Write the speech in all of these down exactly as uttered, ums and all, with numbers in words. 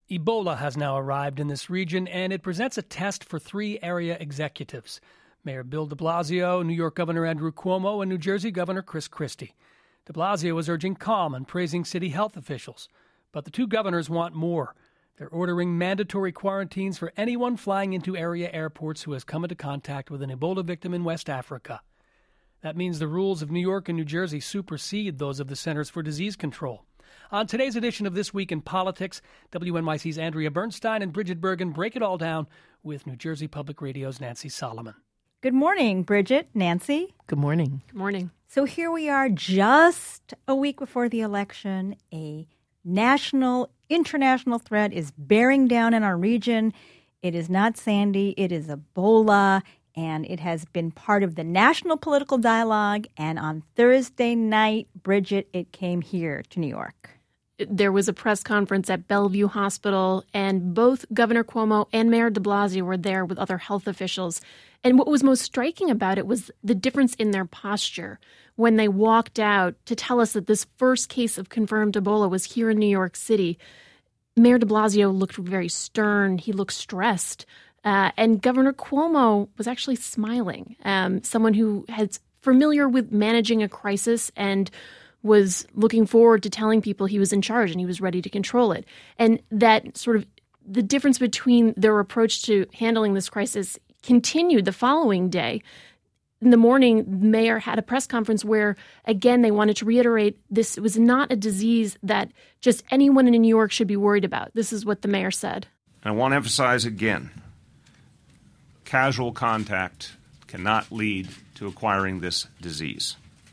Ebola has now arrived in this region, and it presents a test for three area executives: Mayor Bill de Blasio, New York Governor Andrew Cuomo, and New Jersey Governor Chris Christie. De Blasio was urging calm and praising city health officials. But the two governors want more. They're ordering mandatory quarantines for anyone flying into area airports who has come into contact with an Ebola victim in West Africa. That means the rules of New York and New Jersey supersede those of the Centers for Disease Control. On today's edition of This Week in Politics, W N Y C's Andrea Bernstein and Bridget Bergen break it all down with New Jersey Public Radio's Nancy Solomon. Good morning, Bridget, Nancy. Good morning. Good morning. So here we are just a week before the election. A national, international threat is bearing down in our region. It is not Sandy, it is Ebola, and it has been part of the national political dialogue. And on Thursday night, Bridget, it came here to New York. There was a press conference at Bellevue Hospital, and both Governor Cuomo and Mayor de Blasio were there with other health officials. And what was most striking about it was the difference in their posture when they walked out to tell us that this first case of confirmed Ebola was here in New York City. Mayor de Blasio looked very stern. He looked stressed. Uh, and Governor Cuomo was actually smiling, um, someone who has familiar with managing a crisis and was looking forward to telling people he was in charge and he was ready to control it. And that sort of the difference between their approach to handling this crisis continued the following day. In the morning, the mayor had a press conference where, again, they wanted to reiterate this was not a disease that just anyone in New York should be worried about. This is what the mayor said. I want to emphasize again, casual contact cannot lead to acquiring this disease.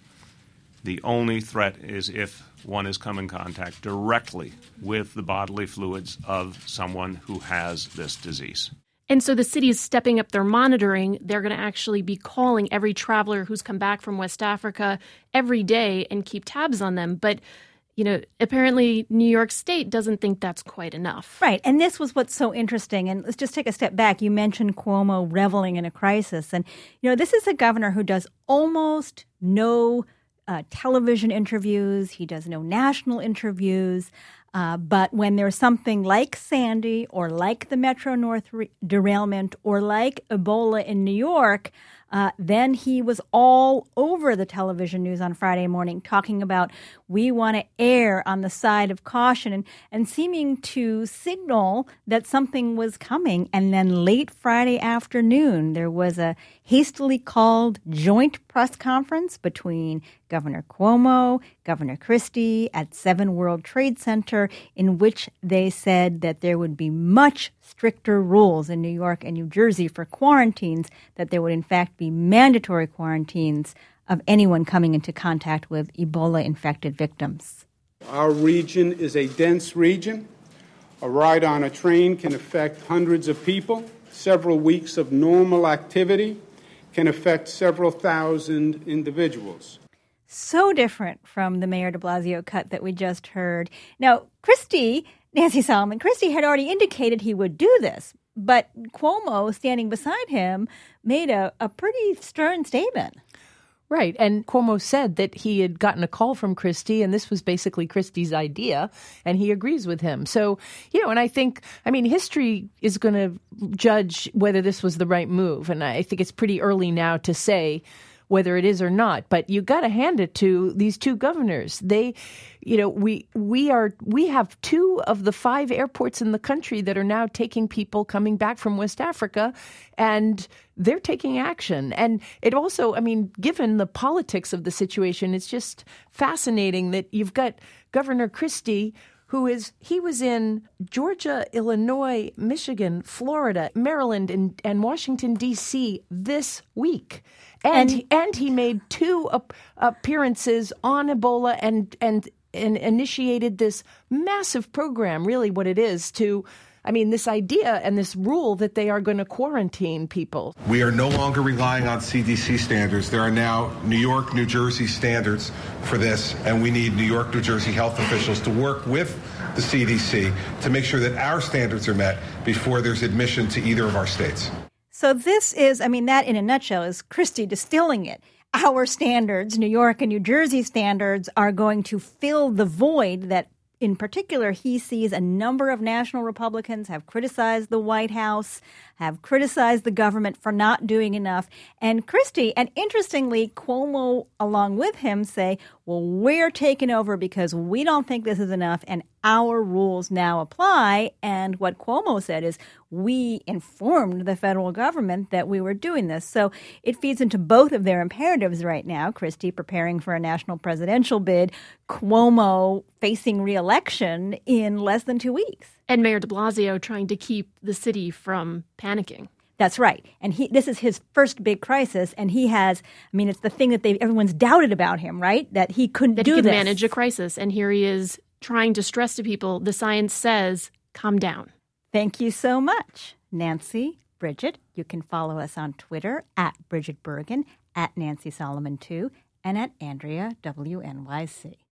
The only threat is if one has come in contact directly with the bodily fluids of someone who has this disease. And so the city is stepping up their monitoring. They're going to actually be calling every traveler who's come back from West Africa every day and keep tabs on them. But, you know, apparently New York State doesn't think that's quite enough. Right. And this was what's so interesting. And let's just take a step back. You mentioned Cuomo reveling in a crisis. And, you know, this is a governor who does almost no uh, television interviews. He does no national interviews. Uh, but when there's something like Sandy or like the Metro North re- derailment or like Ebola in New York, uh, then he was all over the television news on Friday morning talking about we want to err on the side of caution and, and seeming to signal that something was coming. And then late Friday afternoon, there was a hastily called joint press conference between Governor Cuomo, Governor Christie at Seven World Trade Center, in which they said that there would be much stricter rules in New York and New Jersey for quarantines, that there would in fact be mandatory quarantines of anyone coming into contact with Ebola-infected victims. Our region is a dense region. A ride on a train can affect hundreds of people. Several weeks of normal activity can affect several thousand individuals. So different from the Mayor de Blasio cut that we just heard. Now, Christie, Nancy Solomon, Christie had already indicated he would do this, but Cuomo, standing beside him, made a, a pretty stern statement. Right. And Cuomo said that he had gotten a call from Christie, and this was basically Christie's idea, and he agrees with him. So, you know, and I think, I mean, history is going to judge whether this was the right move. And I think it's pretty early now to say whether it is or not. But you got to hand it to these two governors. They, you know, we we are we have two of the five airports in the country that are now taking people coming back from West Africa, and they're taking action. And it also, I mean, given the politics of the situation, it's just fascinating that you've got Governor Christie, who is, he was in Georgia, Illinois, Michigan, Florida, Maryland, and, and Washington, D C this week. And, and, and he made two ap- appearances on Ebola and, and, and initiated this massive program, really what it is, to, I mean, this idea and this rule that they are going to quarantine people. We are no longer relying on C D C standards. There are now New York, New Jersey standards for this, and we need New York, New Jersey health officials to work with the C D C to make sure that our standards are met before there's admission to either of our states. So this is, I mean, that in a nutshell is Christie distilling it. Our standards, New York and New Jersey standards, are going to fill the void that in particular, he sees a number of national Republicans have criticized the White House, have criticized the government for not doing enough. And Christie, and interestingly, Cuomo, along with him, say, well, we're taking over because we don't think this is enough and our rules now apply. And what Cuomo said is, we informed the federal government that we were doing this. So it feeds into both of their imperatives right now. Christie preparing for a national presidential bid, Cuomo facing re-election in less than two weeks. And Mayor de Blasio trying to keep the city from panicking. That's right. And he this is his first big crisis, and he has, I mean, it's the thing that they everyone's doubted about him, right? That he couldn't that do he could this. manage a crisis. And here he is trying to stress to people, the science says, calm down. Thank you so much, Nancy, Bridget. You can follow us on Twitter at Bridget Bergen, at Nancy Solomon two, and at Andrea W N Y C.